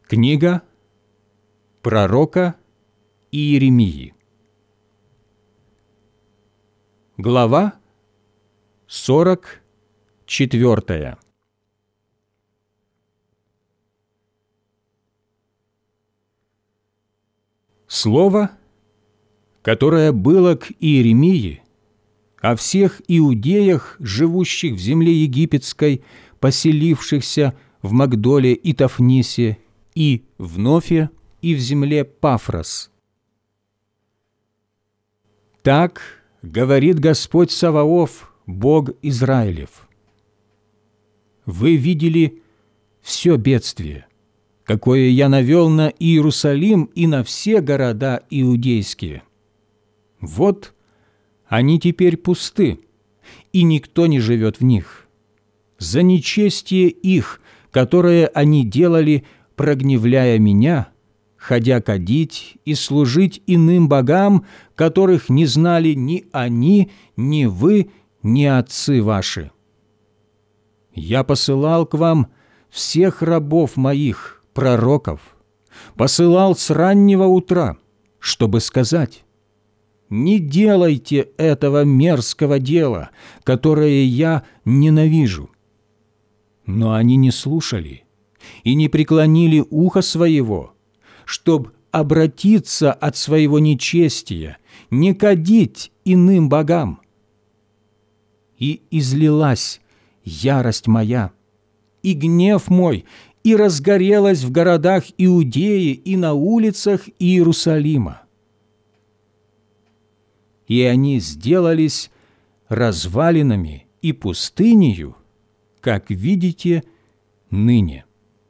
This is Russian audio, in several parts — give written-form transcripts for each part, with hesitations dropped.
Книга пророка Иеремии. Глава 44. Слово, которое было к Иеремии о всех иудеях, живущих в земле египетской, поселившихся в Магдоле и Тафнисе, и в Нофе, и в земле Пафрос. Так говорит Господь Саваоф, Бог Израилев: вы видели все бедствие, какое я навел на Иерусалим и на все города иудейские. Вот они теперь пусты, и никто не живет в них. За нечестие их, которое они делали, прогневляя меня, ходя кадить и служить иным богам, которых не знали ни они, ни вы, ни отцы ваши. Я посылал к вам всех рабов моих, пророков, посылал с раннего утра, чтобы сказать: не делайте этого мерзкого дела, которое я ненавижу. Но они не слушали и не преклонили ухо своего, чтоб обратиться от своего нечестия, не кадить иным богам. И излилась ярость моя, и гнев мой, и разгорелась в городах Иудеи и на улицах Иерусалима. И они сделались развалинами и пустынею, как видите ныне.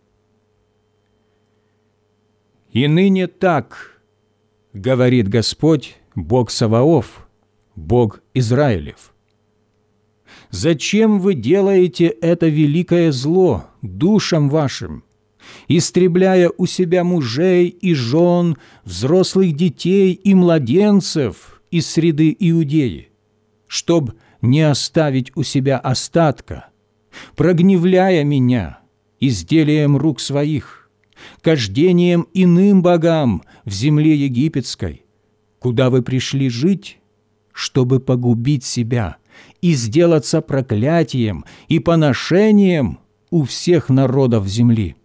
И ныне так говорит Господь, Бог Саваоф, Бог Израилев: зачем вы делаете это великое зло душам вашим, истребляя у себя мужей и жен, взрослых детей и младенцев из среды Иудеи, чтоб не оставить у себя остатка, прогневляя меня изделием рук своих, кождением иным богам в земле египетской, куда вы пришли жить, чтобы погубить себя и сделаться проклятием и поношением у всех народов земли?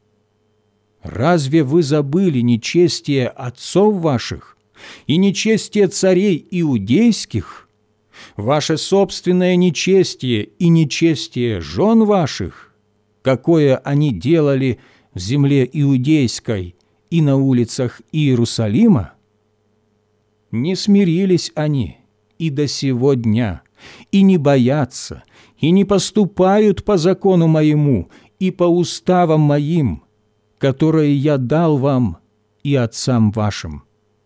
Разве вы забыли нечестие отцов ваших и нечестие царей иудейских, ваше собственное нечестие и нечестие жен ваших, какое они делали в земле иудейской и на улицах Иерусалима? Не смирились они и до сего дня, и не боятся, и не поступают по закону моему и по уставам моим, которые я дал вам и отцам вашим.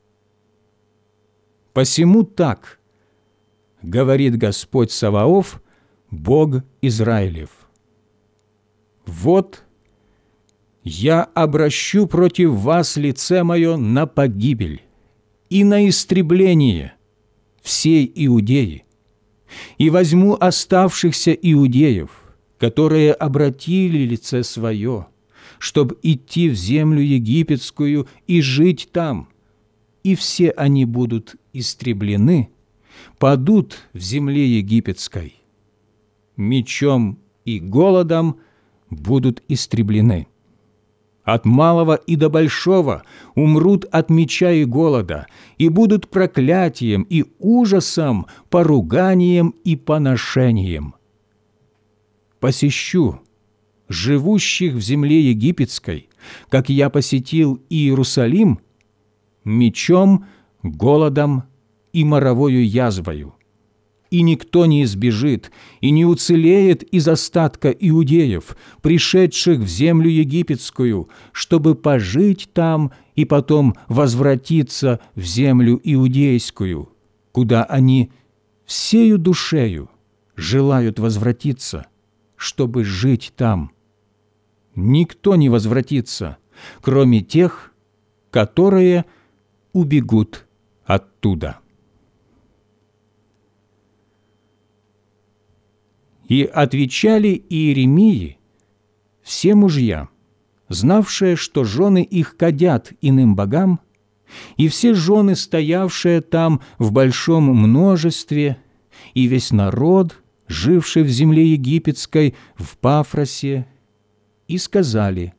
Посему так говорит Господь Саваоф, Бог Израилев: вот я обращу против вас лице мое на погибель и на истребление всей Иудеи, и возьму оставшихся иудеев, которые обратили лице свое, чтоб идти в землю египетскую и жить там, и все они будут истреблены, падут в земле египетской. Мечом и голодом будут истреблены. От малого и до большого умрут от меча и голода, и будут проклятием и ужасом, поруганием и поношением. Посещу живущих в земле египетской, как я посетил Иерусалим, мечом, голодом и моровою язвою. И никто не избежит и не уцелеет из остатка иудеев, пришедших в землю египетскую, чтобы пожить там и потом возвратиться в землю иудейскую, куда они всею душею желают возвратиться, чтобы жить там. Никто не возвратится, кроме тех, которые убегут оттуда. И отвечали Иеремии все мужья, знавшие, что жены их кадят иным богам, и все жены, стоявшие там в большом множестве, и весь народ, живший в земле египетской, в Пафросе, и сказали: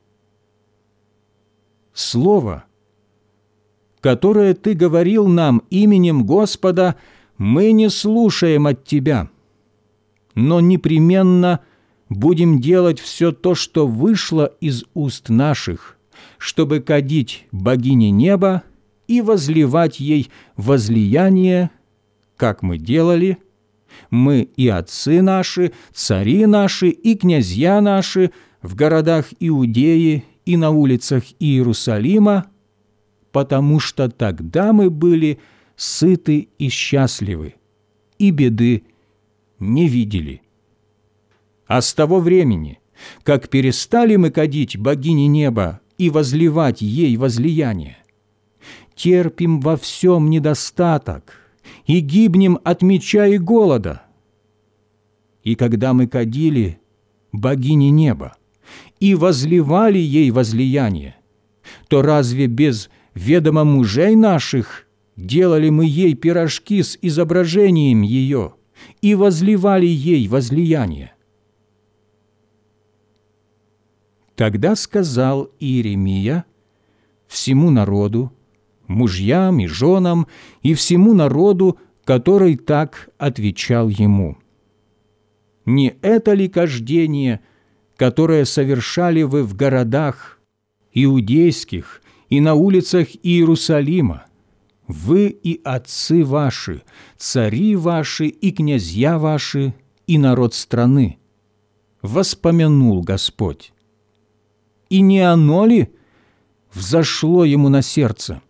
«Слово, которое ты говорил нам именем Господа, мы не слушаем от тебя, но непременно будем делать все то, что вышло из уст наших, чтобы кадить богине неба и возливать ей возлияние, как мы делали, мы и отцы наши, цари наши и князья наши в городах Иудеи и на улицах Иерусалима, потому что тогда мы были сыты и счастливы, и беды не видели. А с того времени, как перестали мы кадить богине неба и возливать ей возлияние, терпим во всем недостаток и гибнем от меча и голода. И когда мы кадили богине неба и возливали ей возлияние, то разве без ведома мужей наших делали мы ей пирожки с изображением ее и возливали ей возлияние?» Тогда сказал Иеремия всему народу, мужьям и женам, и всему народу, который так отвечал ему: «Не это ли кождение, которое совершали вы в городах иудейских и на улицах Иерусалима, вы и отцы ваши, цари ваши и князья ваши, и народ страны? Воспомянул Господь. И не оно ли взошло ему на сердце?»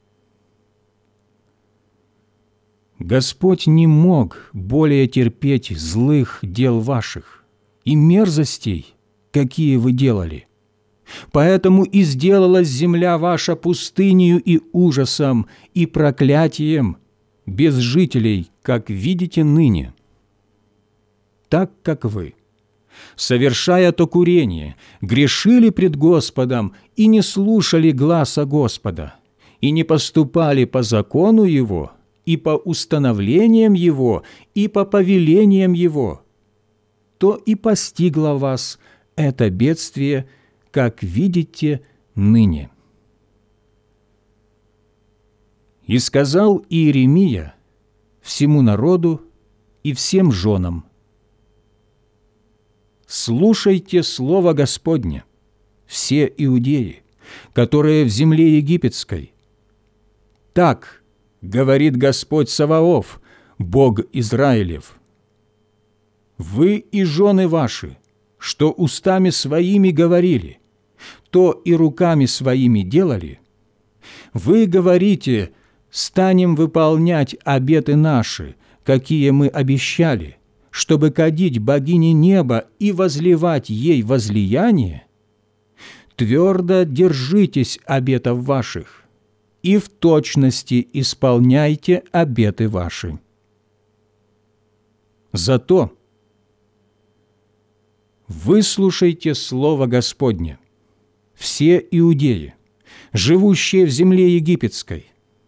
Господь не мог более терпеть злых дел ваших и мерзостей, какие вы делали. Поэтому и сделалась земля ваша пустынею и ужасом, и проклятием, без жителей, как видите ныне. Так как вы, совершая то курение, грешили пред Господом и не слушали гласа Господа, и не поступали по закону Его, и по установлениям Его, и по повелениям Его, то и постигло вас это бедствие, как видите ныне. И сказал Иеремия всему народу и всем женам: «Слушайте слово Господне, все иудеи, которые в земле египетской. Так говорит Господь Саваоф, Бог Израилев: вы и жены ваши, что устами своими говорили, то и руками своими делали, вы говорите: станем выполнять обеты наши, какие мы обещали, чтобы кадить богине неба и возливать ей возлияние. Твердо держитесь обетов ваших и в точности исполняйте обеты ваши. Зато выслушайте слово Господне, все иудеи, живущие в земле египетской.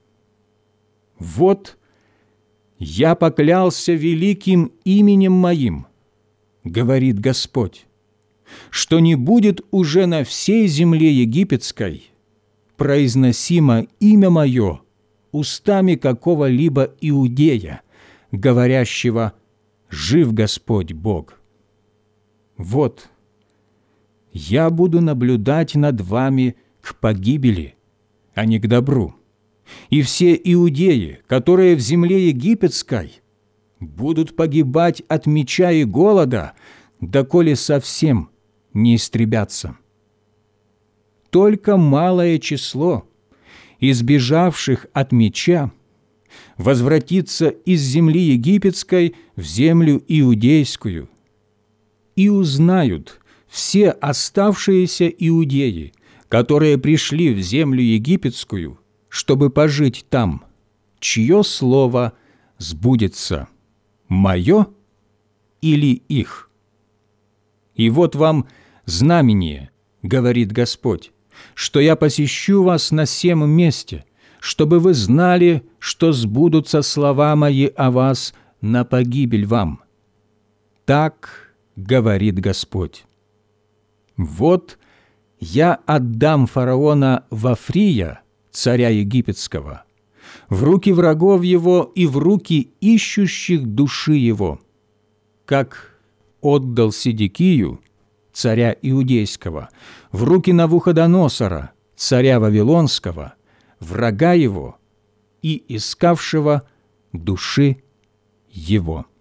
Вот я поклялся великим именем моим, говорит Господь, что не будет уже на всей земле египетской произносимо имя мое устами какого-либо иудея, говорящего: жив Господь Бог. Вот я буду наблюдать над вами к погибели, а не к добру, и все иудеи, которые в земле египетской, будут погибать от меча и голода, доколе совсем не истребятся. Только малое число избежавших от меча возвратится из земли египетской в землю иудейскую, и узнают все оставшиеся иудеи, которые пришли в землю египетскую, чтобы пожить там, чье слово сбудется, мое или их. И вот вам знамение, говорит Господь, что я посещу вас на сем месте, чтобы вы знали, что сбудутся слова мои о вас на погибель вам. Так говорит Господь. Вот я отдам фараона Вафрия, царя египетского, в руки врагов его и в руки ищущих души его, как отдал Седекию, царя Иудейского, в руки Навуходоносора, царя Вавилонского, врага его и искавшего души его».